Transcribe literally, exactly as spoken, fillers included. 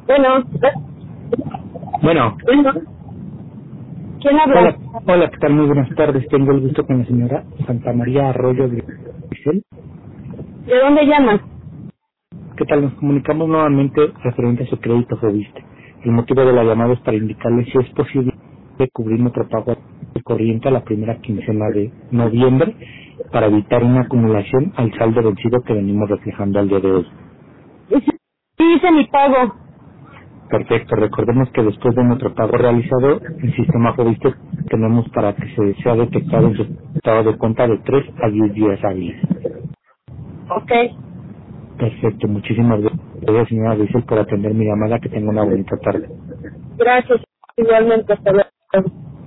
Bueno, Bueno, bueno, ¿quién habla? hola, hola, ¿qué tal? Muy buenas tardes. Tengo el gusto con la señora Santa María Arroyo de Excel. ¿De dónde llamas? ¿Qué tal? Nos comunicamos nuevamente referente a su crédito Fobiste. El motivo de la llamada es para indicarle si es posible cubrir nuestro pago de corriente a la primera quincena de noviembre para evitar una acumulación al saldo vencido que venimos reflejando al día de hoy. Sí, hice mi pago. Perfecto, recordemos que después de nuestro pago realizado, el sistema Fobiste tenemos para que se sea detectado en su estado de cuenta de tres a diez días hábiles. Ok, Perfecto, muchísimas gracias, señora Bissell, por atender mi llamada. Que tenga una bonita tarde. gracias. Igualmente, hasta luego.